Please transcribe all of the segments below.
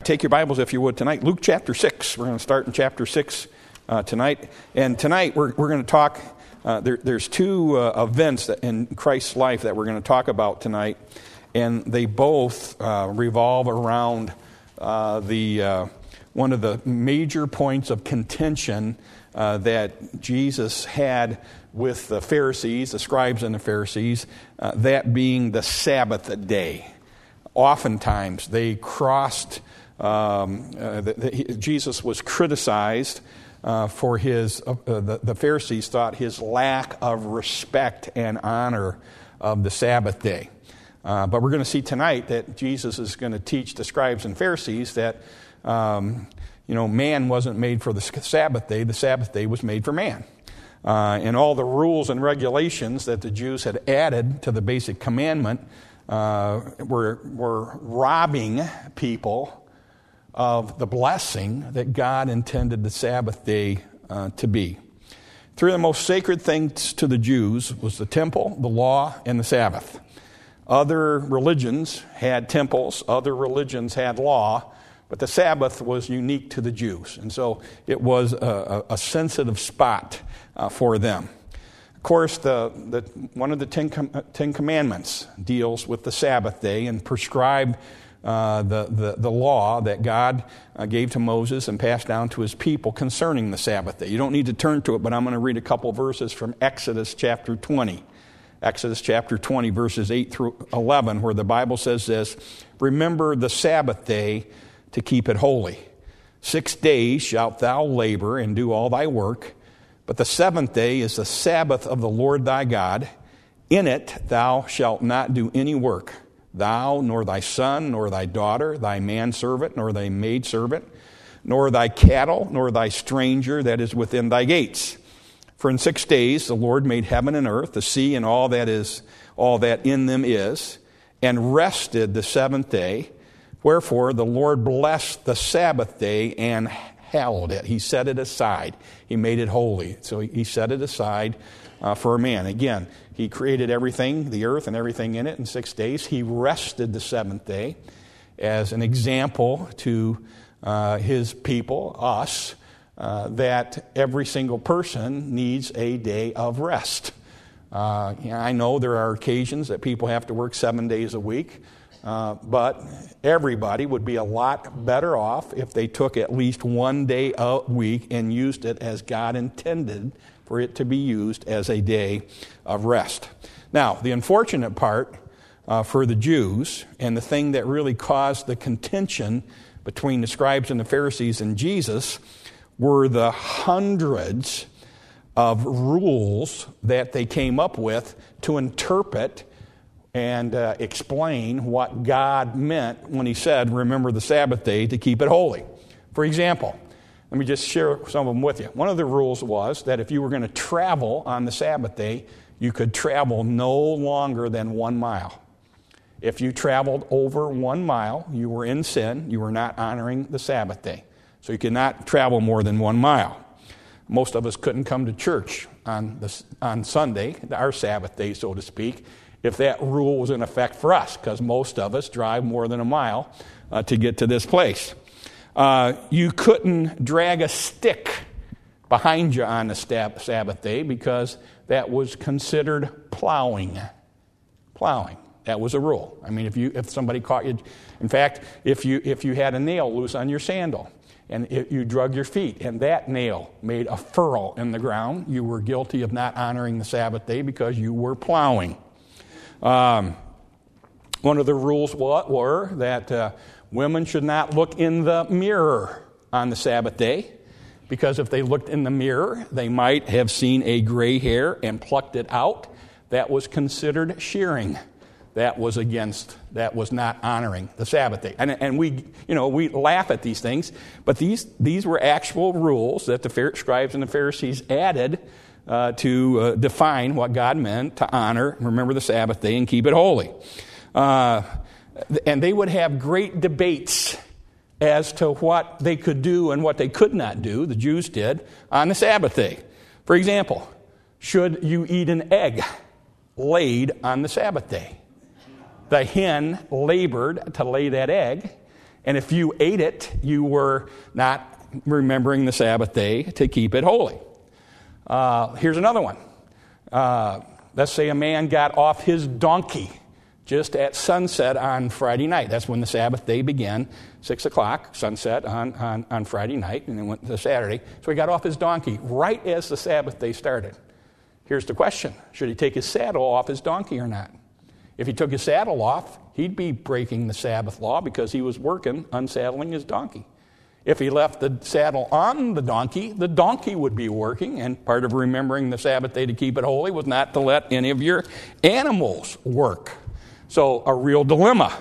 take your Bibles, if you would, tonight. Luke chapter 6. We're going to start in chapter 6 tonight. And tonight we're going to talk, there's two events in Christ's life that we're going to talk about tonight. And they both revolve around one of the major points of contention that Jesus had with the Pharisees, the scribes and the Pharisees, that being the Sabbath day. Oftentimes they crossed, Jesus was criticized for the Pharisees thought his lack of respect and honor of the Sabbath day. But we're going to see tonight that Jesus is going to teach the scribes and Pharisees that, man wasn't made for the Sabbath day was made for man. And all the rules and regulations that the Jews had added to the basic commandment were robbing people of the blessing that God intended the Sabbath day to be. Three of the most sacred things to the Jews was the temple, the law, and the Sabbath. Other religions had temples, other religions had law, but the Sabbath was unique to the Jews. And so it was a sensitive spot for them. Of course, one of the Ten Commandments deals with the Sabbath day and prescribed the law that God gave to Moses and passed down to his people concerning the Sabbath day. You don't need to turn to it, but I'm going to read a couple verses from Exodus chapter 20. Exodus chapter 20, verses 8 through 11, where the Bible says this: "Remember the Sabbath day to keep it holy. 6 days shalt thou labor and do all thy work, but the seventh day is the Sabbath of the Lord thy God. In it thou shalt not do any work, thou, nor thy son, nor thy daughter, thy manservant, nor thy maidservant, nor thy cattle, nor thy stranger that is within thy gates. For in 6 days the Lord made heaven and earth, the sea, and all that in them is, and rested the seventh day. Wherefore the Lord blessed the Sabbath day and hallowed it." He set it aside. He made it holy. So he set it aside for a man. Again, he created everything, the earth and everything in it, in 6 days. He rested the seventh day as an example to his people, us, that every single person needs a day of rest. I know there are occasions that people have to work 7 days a week. But everybody would be a lot better off if they took at least 1 day a week and used it as God intended for it to be used as a day of rest. Now, the unfortunate part for the Jews, and the thing that really caused the contention between the scribes and the Pharisees and Jesus, were the hundreds of rules that they came up with to interpret and explain what God meant when he said, "Remember the Sabbath day to keep it holy." For example, let me just share some of them with you. One of the rules was that if you were going to travel on the Sabbath day, you could travel no longer than 1 mile. If you traveled over 1 mile, you were in sin. You were not honoring the Sabbath day. So you could not travel more than 1 mile. Most of us couldn't come to church on Sunday, our Sabbath day, so to speak, if that rule was in effect for us, because most of us drive more than 1 mile to get to this place. You couldn't drag a stick behind you on the Sabbath day because that was considered plowing. Plowing. That was a rule. I mean, if somebody caught you, in fact, if you had a nail loose on your sandal and you drug your feet and that nail made a furrow in the ground, you were guilty of not honoring the Sabbath day because you were plowing. One of the rules were that women should not look in the mirror on the Sabbath day, because if they looked in the mirror, they might have seen a gray hair and plucked it out. That was considered shearing. That was not honoring the Sabbath day. And we laugh at these things, but these were actual rules that the scribes and the Pharisees added to define what God meant to honor, remember the Sabbath day, and keep it holy. And they would have great debates as to what they could do and what they could not do, the Jews did, on the Sabbath day. For example, should you eat an egg laid on the Sabbath day? The hen labored to lay that egg, And if you ate it, you were not remembering the Sabbath day to keep it holy. Here's another one. Let's say a man got off his donkey just at sunset on Friday night. That's when the Sabbath day began, 6 o'clock, sunset on Friday night, and then went to Saturday. So he got off his donkey right as the Sabbath day started. Here's the question. Should he take his saddle off his donkey or not? If he took his saddle off, he'd be breaking the Sabbath law because he was working, unsaddling his donkey. If he left the saddle on the donkey would be working, and part of remembering the Sabbath day to keep it holy was not to let any of your animals work. So a real dilemma.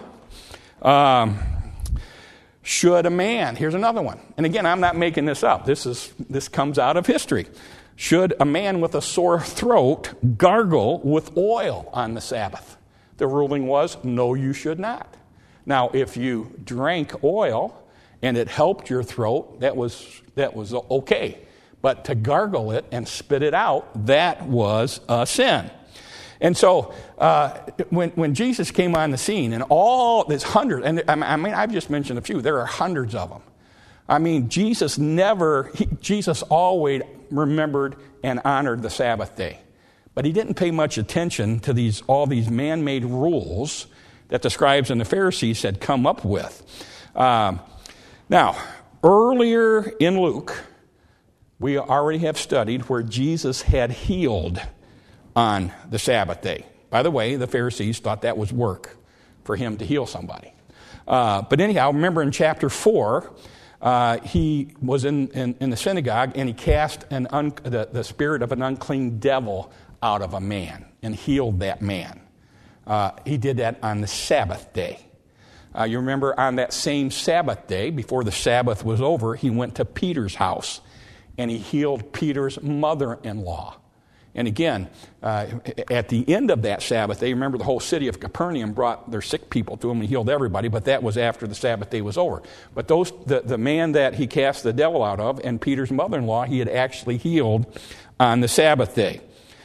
Should a man, here's another one, and again, I'm not making this up. This comes out of history. Should a man with a sore throat gargle with oil on the Sabbath? The ruling was, no, you should not. Now, if you drank oil and it helped your throat, that was okay. But to gargle it and spit it out, that was a sin. And so when Jesus came on the scene, and all this hundreds, and I mean, I've just mentioned a few, there are hundreds of them. I mean, Jesus always remembered and honored the Sabbath day. But he didn't pay much attention to all these man-made rules that the scribes and the Pharisees had come up with. Now, earlier in Luke, we already have studied where Jesus had healed on the Sabbath day. By the way, the Pharisees thought that was work for him to heal somebody. But anyhow, remember in chapter 4, he was in the synagogue and he cast the spirit of an unclean devil out of a man and healed that man. He did that on the Sabbath day. You remember on that same Sabbath day, before the Sabbath was over, he went to Peter's house and he healed Peter's mother-in-law. And again, at the end of that Sabbath day, remember the whole city of Capernaum brought their sick people to him and healed everybody, but that was after the Sabbath day was over. But the man that he cast the devil out of and Peter's mother-in-law, he had actually healed on the Sabbath day.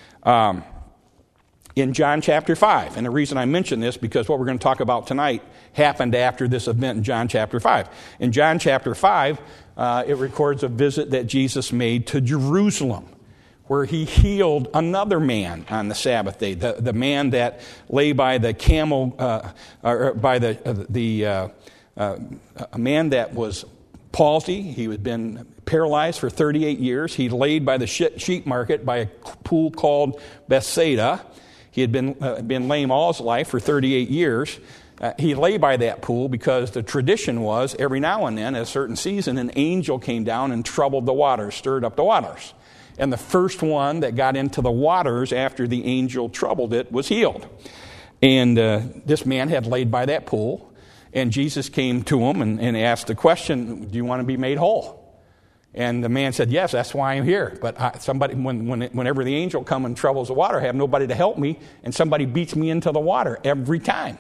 In John chapter 5, and the reason I mention this because what we're going to talk about tonight happened after this event in John chapter 5. In John chapter 5, it records a visit that Jesus made to Jerusalem, where he healed another man on the Sabbath day, the man that lay by the camel, or by a man that was palsy. He had been paralyzed for 38 years. He laid by the sheep market by a pool called Bethsaida. He had been lame all his life for 38 years. He lay by that pool because the tradition was every now and then, at a certain season, an angel came down and troubled the waters, stirred up the waters. And the first one that got into the waters after the angel troubled it was healed. And this man had laid by that pool, and Jesus came to him and asked the question, do you want to be made whole? And the man said, yes, that's why I'm here. But whenever the angel comes and troubles the water, I have nobody to help me, and somebody beats me into the water every time.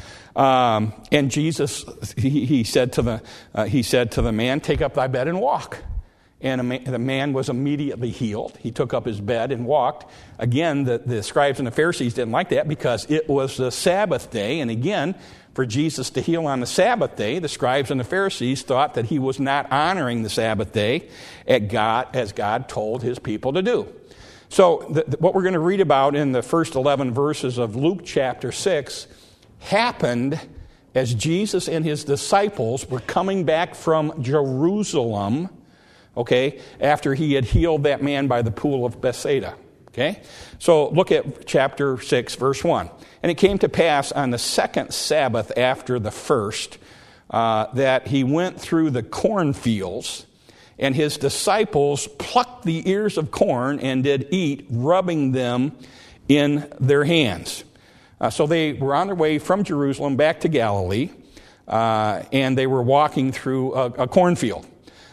And Jesus, he said to the man, take up thy bed and walk. And the man was immediately healed. He took up his bed and walked. Again, the scribes and the Pharisees didn't like that because it was the Sabbath day. And again, for Jesus to heal on the Sabbath day, the scribes and the Pharisees thought that he was not honoring the Sabbath day as God told his people to do. So what we're going to read about in the first 11 verses of Luke chapter 6 happened as Jesus and his disciples were coming back from Jerusalem, after he had healed that man by the pool of Bethsaida. So look at chapter 6, verse 1. And it came to pass on the second Sabbath after the first that he went through the cornfields, and his disciples plucked the ears of corn and did eat, rubbing them in their hands. So they were on their way from Jerusalem back to Galilee, and they were walking through a cornfield.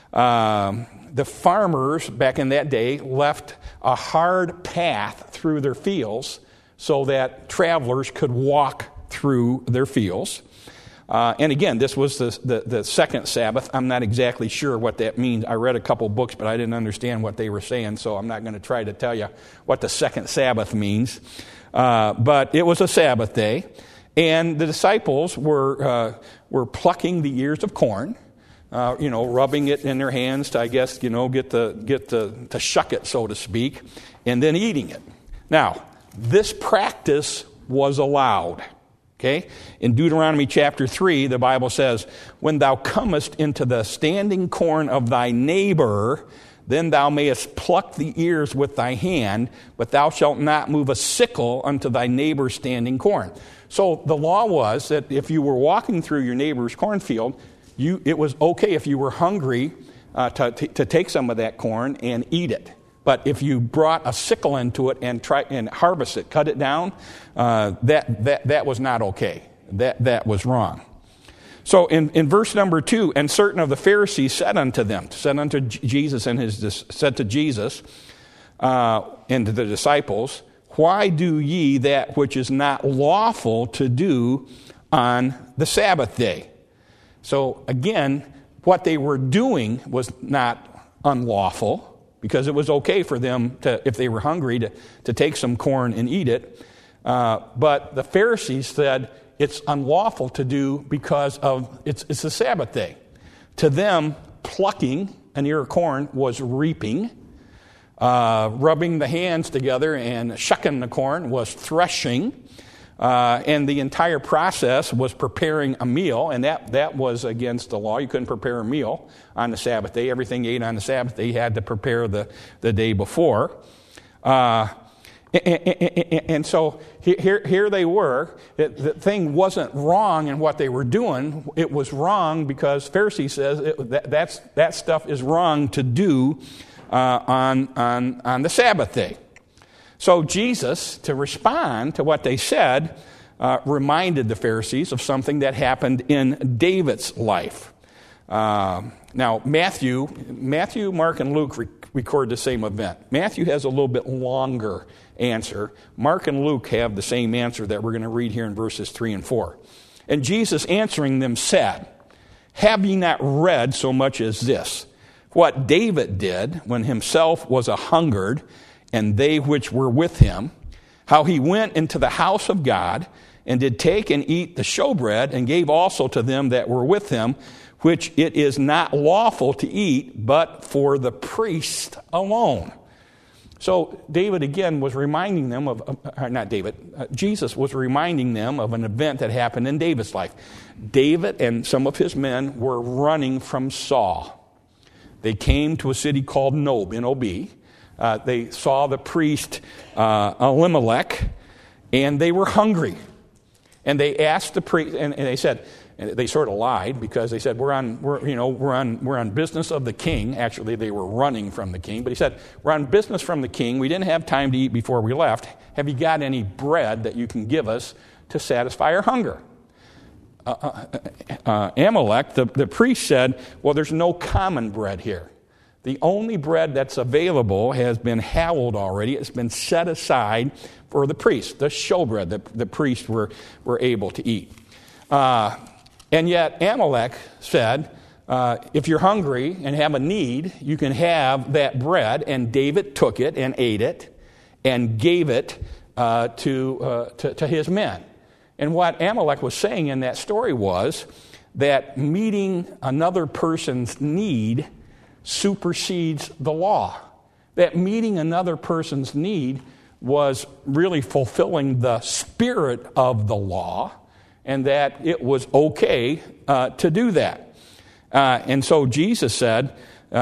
The farmers back in that day left a hard path through their fields so that travelers could walk through their fields. And again, this was the second Sabbath. I'm not exactly sure what that means. I read a couple books, but I didn't understand what they were saying, so I'm not going to try to tell you what the second Sabbath means. But it was a Sabbath day. And the disciples were plucking the ears of corn, rubbing it in their hands to, I guess, to shuck it, so to speak, and then eating it. Now, this practice was allowed. Okay? In Deuteronomy chapter 3, the Bible says, "When thou comest into the standing corn of thy neighbor, then thou mayest pluck the ears with thy hand, but thou shalt not move a sickle unto thy neighbor's standing corn." So the law was that if you were walking through your neighbor's cornfield, it was okay if you were hungry to take some of that corn and eat it. But if you brought a sickle into it and try and harvest it, cut it down, that was not okay. That was wrong. So in verse number 2, "And certain of the Pharisees said unto Jesus and to the disciples, Why do ye that which is not lawful to do on the Sabbath day?" So again, what they were doing was not unlawful, because it was okay for them to, if they were hungry, to take some corn and eat it. But the Pharisees said it's unlawful to do because it's the Sabbath day. To them, plucking an ear of corn was reaping. Rubbing the hands together and shucking the corn was threshing. And the entire process was preparing a meal, and that was against the law. You couldn't prepare a meal on the Sabbath day. Everything you ate on the Sabbath day, you had to prepare the day before. And so here they were. The thing wasn't wrong in what they were doing. It was wrong because Pharisee says that stuff is wrong to do on the Sabbath day. So Jesus, to respond to what they said, reminded the Pharisees of something that happened in David's life. Now, Matthew, Mark, and Luke record the same event. Matthew has a little bit longer answer. Mark and Luke have the same answer that we're going to read here in verses 3 and 4. "And Jesus answering them said, Have ye not read so much as this, what David did when himself was a hungered, and they which were with him, how he went into the house of God, and did take and eat the showbread, and gave also to them that were with him, which it is not lawful to eat, but for the priest alone." So David again was reminding them Jesus was reminding them of an event that happened in David's life. David and some of his men were running from Saul. They came to a city called Nob, N-O-B. They saw the priest Elimelech, and they were hungry. And they asked the priest, and they said, and they sort of lied because they said, we're on business of the king. Actually, they were running from the king, but he said, "We're on business from the king. We didn't have time to eat before we left. Have you got any bread that you can give us to satisfy our hunger?" Amalek, the priest, said, "Well, there's no common bread here. The only bread that's available has been hallowed already. It's been set aside for the priest, the showbread that the priests were able to eat." And yet Amalek said, if you're hungry and have a need, you can have that bread. And David took it and ate it and gave it to his men. And what Amalek was saying in that story was that meeting another person's need supersedes the law. That meeting another person's need was really fulfilling the spirit of the law, and that it was okay to do that. And so Jesus said,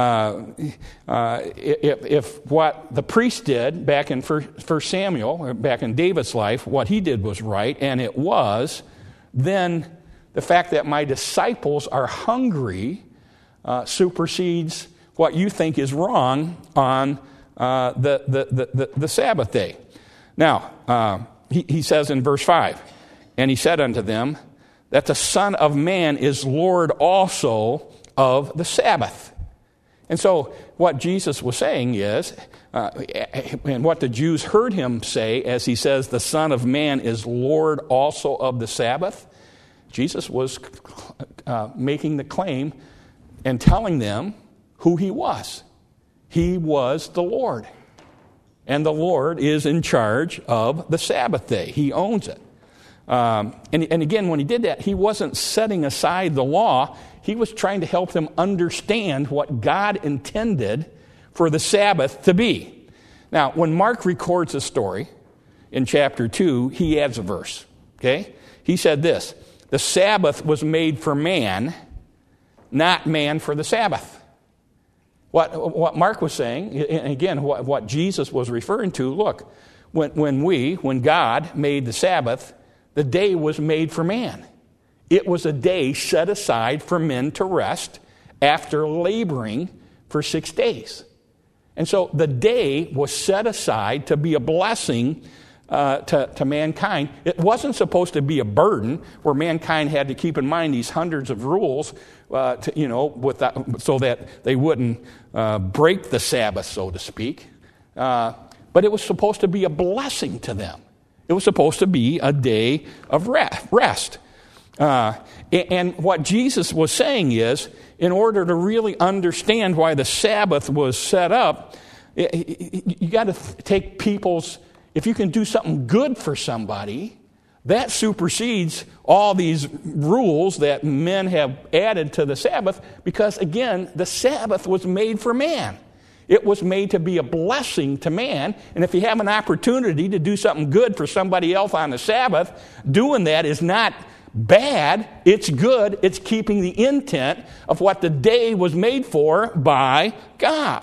if what the priest did back in 1 Samuel, back in David's life, what he did was right, and it was, then the fact that my disciples are hungry supersedes what you think is wrong on the Sabbath day. Now, he says in verse 5, "And he said unto them, that the Son of Man is Lord also of the Sabbath." And so what Jesus was saying is, and what the Jews heard him say as he says, "The Son of Man is Lord also of the Sabbath," Jesus was making the claim and telling them who he was. He was the Lord. And the Lord is in charge of the Sabbath day. He owns it. And again, when he did that, he wasn't setting aside the law. He was trying to help them understand what God intended for the Sabbath to be. Now, when Mark records a story in chapter 2, he adds a verse. Okay? He said this: the Sabbath was made for man, not man for the Sabbath. What Mark was saying, and again, what Jesus was referring to, look, when God made the Sabbath, the day was made for man. It was a day set aside for men to rest after laboring for 6 days. And so the day was set aside to be a blessing to mankind. It wasn't supposed to be a burden where mankind had to keep in mind these hundreds of rules, so that they wouldn't break the Sabbath, so to speak. But it was supposed to be a blessing to them. It was supposed to be a day of rest. And what Jesus was saying is, in order to really understand why the Sabbath was set up, you got to take if you can do something good for somebody, that supersedes all these rules that men have added to the Sabbath, because, again, the Sabbath was made for man. It was made to be a blessing to man, and if you have an opportunity to do something good for somebody else on the Sabbath, doing that is not bad, it's good, it's keeping the intent of what the day was made for by God.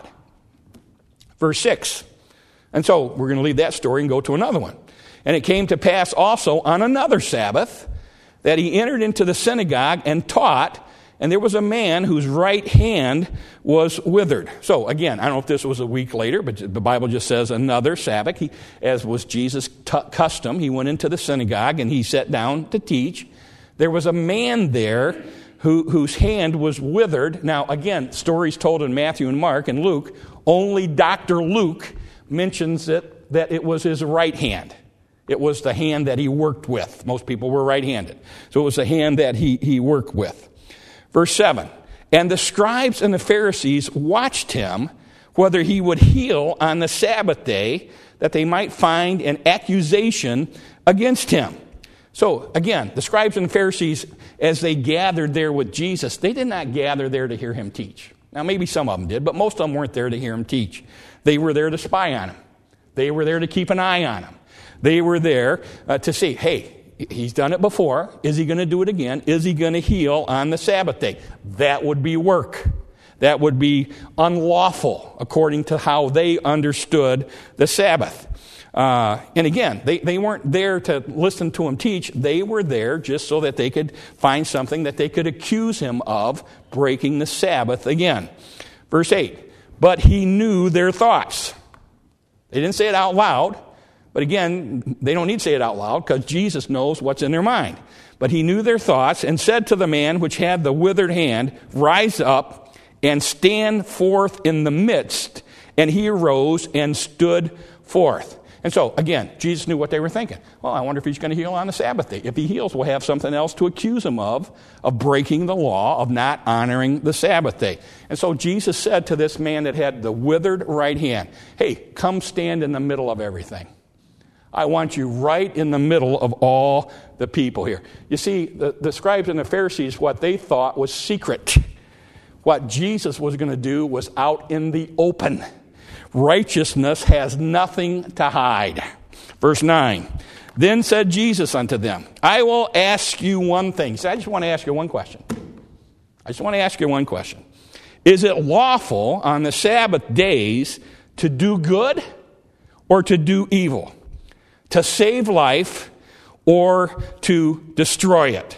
Verse 6. And so we're going to leave that story and go to another one. And it came to pass also on another Sabbath that he entered into the synagogue and taught, and there was a man whose right hand was withered. So again, I don't know if this was a week later, but the Bible just says another Sabbath. As was Jesus' custom, he went into the synagogue and he sat down to teach. There was a man there whose hand was withered. Now again, stories told in Matthew and Mark and Luke, only Dr. Luke mentions that it was his right hand. It was the hand that he worked with. Most people were right-handed. So it was the hand that he worked with. Verse 7, and the scribes and the Pharisees watched him whether he would heal on the Sabbath day, that they might find an accusation against him. So again, the scribes and the Pharisees, as they gathered there with Jesus, they did not gather there to hear him teach. Now maybe some of them did, but most of them weren't there to hear him teach. They were there to spy on him. They were there to keep an eye on him. They were there to see, hey, he's done it before. Is he going to do it again? Is he going to heal on the Sabbath day? That would be work. That would be unlawful according to how they understood the Sabbath. And again, they weren't there to listen to him teach. They were there just so that they could find something that they could accuse him of breaking the Sabbath again. Verse 8, but he knew their thoughts. They didn't say it out loud. But again, they don't need to say it out loud because Jesus knows what's in their mind. But he knew their thoughts and said to the man which had the withered hand, rise up and stand forth in the midst. And he arose and stood forth. And so, again, Jesus knew what they were thinking. Well, I wonder if he's going to heal on the Sabbath day. If he heals, we'll have something else to accuse him of breaking the law, of not honoring the Sabbath day. And so Jesus said to this man that had the withered right hand, hey, come stand in the middle of everything. I want you right in the middle of all the people here. You see, the scribes and the Pharisees, what they thought was secret. What Jesus was going to do was out in the open. Righteousness has nothing to hide. Verse 9, then said Jesus unto them, I will ask you one thing. So I just want to ask you one question. Is it lawful on the Sabbath days to do good or to do evil? To save life or to destroy it?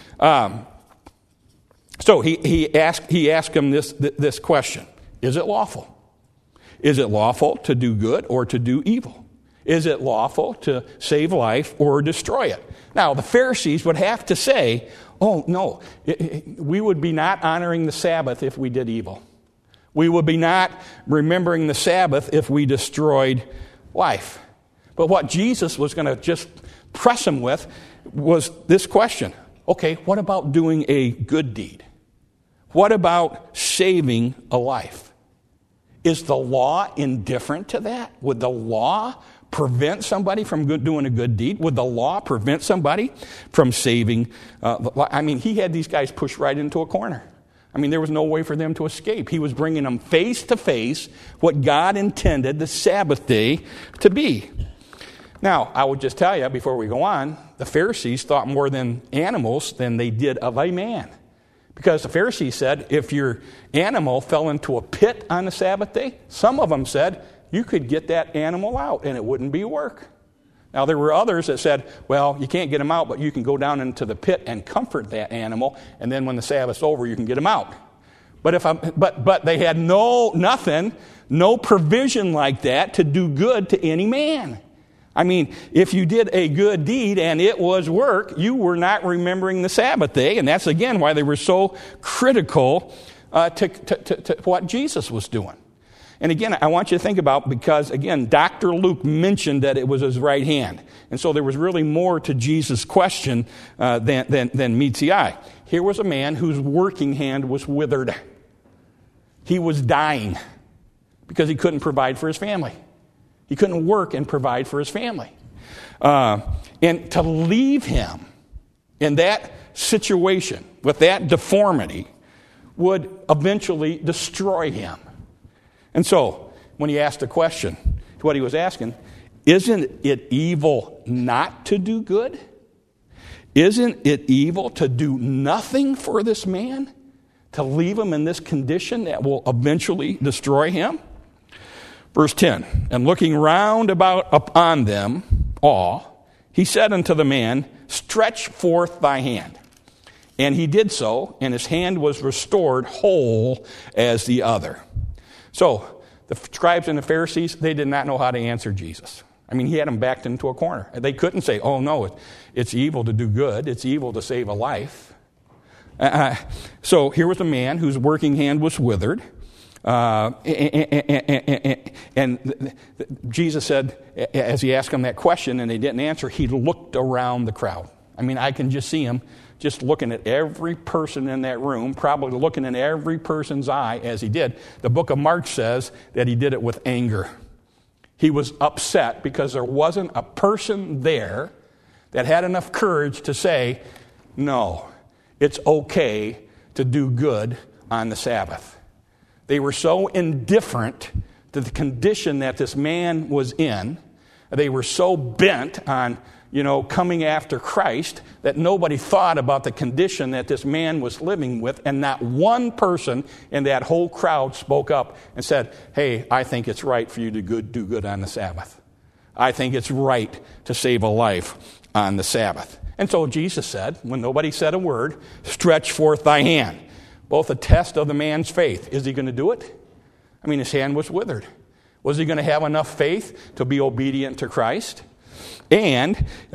So he asked him this question. Is it lawful? Is it lawful to do good or to do evil? Is it lawful to save life or destroy it? Now, the Pharisees would have to say, oh, no, we would be not honoring the Sabbath if we did evil. We would be not remembering the Sabbath if we destroyed life. But what Jesus was going to just press him with was this question. Okay, what about doing a good deed? What about saving a life? Is the law indifferent to that? Would the law prevent somebody from doing a good deed? Would the law prevent somebody from saving? He had these guys pushed right into a corner. There was no way for them to escape. He was bringing them face to face what God intended the Sabbath day to be. Now, I would just tell you before we go on, the Pharisees thought more than animals than they did of a man. Because the Pharisees said if your animal fell into a pit on the Sabbath day, some of them said you could get that animal out and it wouldn't be work. Now, there were others that said, well, you can't get him out, but you can go down into the pit and comfort that animal, and then when the Sabbath's over, you can get him out. But they had no provision like that to do good to any man. If you did a good deed and it was work, you were not remembering the Sabbath day, and that's, again, why they were so critical to what Jesus was doing. And again, I want you to think about, because, again, Dr. Luke mentioned that it was his right hand. And so there was really more to Jesus' question than meets the eye. Here was a man whose working hand was withered. He was dying because he couldn't provide for his family. He couldn't work and provide for his family. And to leave him in that situation with that deformity would eventually destroy him. And so, when he asked the question, what he was asking, isn't it evil not to do good? Isn't it evil to do nothing for this man? To leave him in this condition that will eventually destroy him? Verse 10, and looking round about upon them all, he said unto the man, stretch forth thy hand. And he did so, and his hand was restored whole as the other. So, the scribes and the Pharisees, they did not know how to answer Jesus. He had them backed into a corner. They couldn't say, oh no, it's evil to do good. It's evil to save a life. So here was a man whose working hand was withered. And Jesus said, as he asked him that question and they didn't answer, he looked around the crowd. I can just see him just looking at every person in that room, probably looking in every person's eye as he did. The book of Mark says that he did it with anger. He was upset because there wasn't a person there that had enough courage to say, no, it's okay to do good on the Sabbath. They were so indifferent to the condition that this man was in. They were so bent on coming after Christ, that nobody thought about the condition that this man was living with, and not one person in that whole crowd spoke up and said, hey, I think it's right for you to do good on the Sabbath. I think it's right to save a life on the Sabbath. And so Jesus said, when nobody said a word, stretch forth thy hand. Both a test of the man's faith. Is he going to do it? His hand was withered. Was he going to have enough faith to be obedient to Christ? And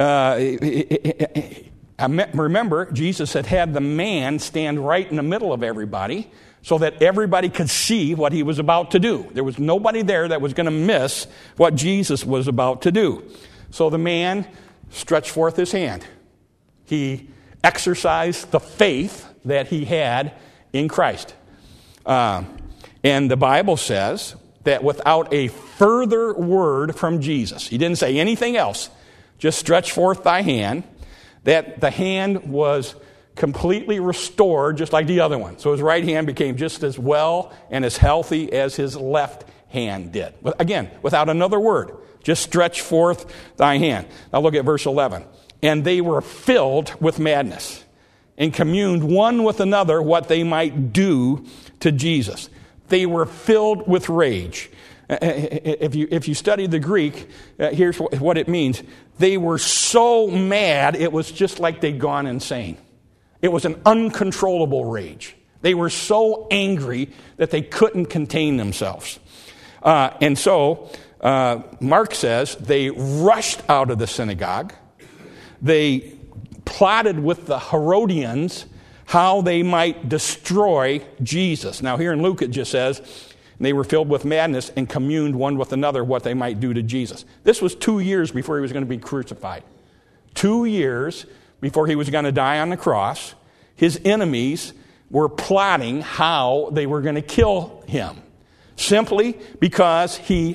remember, Jesus had the man stand right in the middle of everybody so that everybody could see what he was about to do. There was nobody there that was going to miss what Jesus was about to do. So the man stretched forth his hand. He exercised the faith that he had in Christ. And the Bible says that without a further word from Jesus, he didn't say anything else, just stretch forth thy hand, that the hand was completely restored just like the other one. So his right hand became just as well and as healthy as his left hand did. Again, without another word, just stretch forth thy hand. Now look at verse 11. And they were filled with madness and communed one with another what they might do to Jesus. They were filled with rage. If you study the Greek, here's what it means. They were so mad, it was just like they'd gone insane. It was an uncontrollable rage. They were so angry that they couldn't contain themselves. And so, Mark says, they rushed out of the synagogue. They plotted with the Herodians how they might destroy Jesus. Now here in Luke it just says, they were filled with madness and communed one with another what they might do to Jesus. This was 2 years before he was going to be crucified. 2 years before he was going to die on the cross. His enemies were plotting how they were going to kill him. Simply because he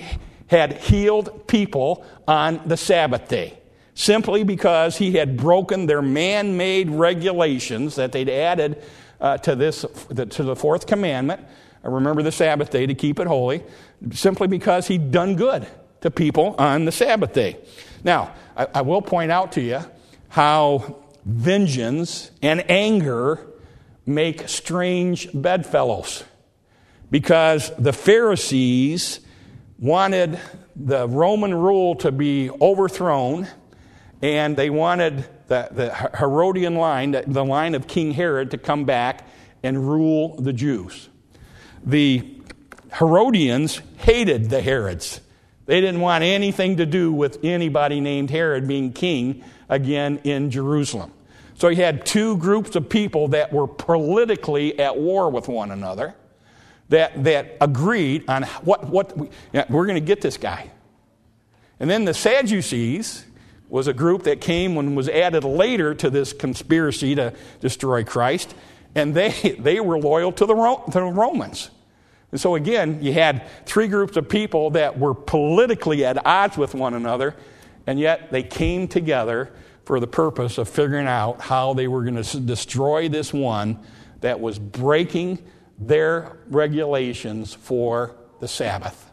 had healed people on the Sabbath day, simply because he had broken their man-made regulations that they'd added to the fourth commandment. Remember the Sabbath day to keep it holy, simply because he'd done good to people on the Sabbath day. Now, I will point out to you how vengeance and anger make strange bedfellows, because the Pharisees wanted the Roman rule to be overthrown, and they wanted the Herodian line, the line of King Herod, to come back and rule the Jews. The Herodians hated the Herods. They didn't want anything to do with anybody named Herod being king again in Jerusalem. So you had two groups of people that were politically at war with one another, that agreed on we're going to get this guy. And then the Sadducees was a group that came and was added later to this conspiracy to destroy Christ, and they were loyal to the Romans. And so again, you had three groups of people that were politically at odds with one another, and yet they came together for the purpose of figuring out how they were going to destroy this one that was breaking their regulations for the Sabbath.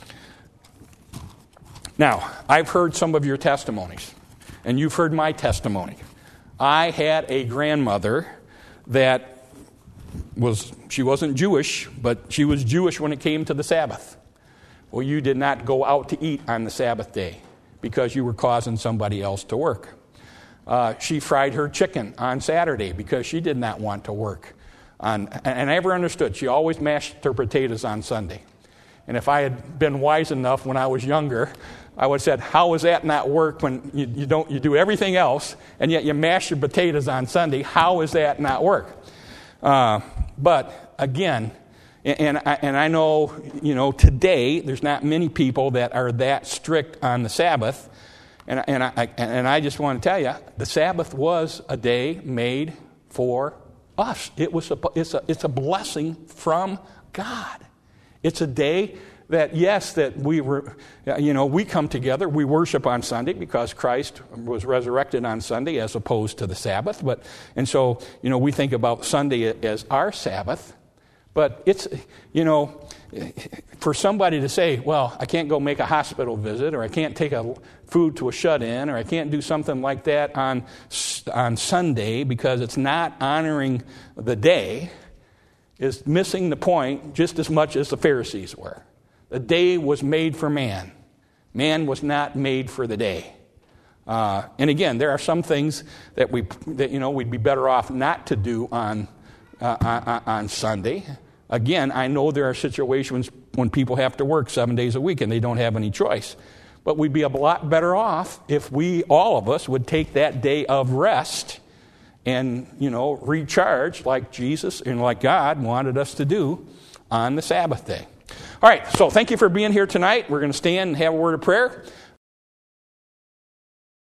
Now, I've heard some of your testimonies, and you've heard my testimony. I had a grandmother that she wasn't Jewish, but she was Jewish when it came to the Sabbath. Well, you did not go out to eat on the Sabbath day because you were causing somebody else to work. She fried her chicken on Saturday because she did not want to work. And I never understood. She always mashed her potatoes on Sunday. And if I had been wise enough when I was younger, I would have said, how is that not work when you do everything else, and yet you mash your potatoes on Sunday? How is that not work? But again, and I know, today there's not many people that are that strict on the Sabbath. And I just want to tell you, the Sabbath was a day made for us. It's a blessing from God. It's a day that, yes, that we come together, we worship on Sunday because Christ was resurrected on Sunday as opposed to the Sabbath. And so we think about Sunday as our Sabbath. But it's, for somebody to say, well, I can't go make a hospital visit, or I can't take food to a shut-in, or I can't do something like that on Sunday because it's not honoring the day, is missing the point just as much as the Pharisees were. The day was made for man. Man was not made for the day. And again, there are some things that we'd be better off not to do on Sunday. Again, I know there are situations when people have to work 7 days a week and they don't have any choice. But we'd be a lot better off if all of us, would take that day of rest and, recharge like Jesus and like God wanted us to do on the Sabbath day. All right, so thank you for being here tonight. We're going to stand and have a word of prayer.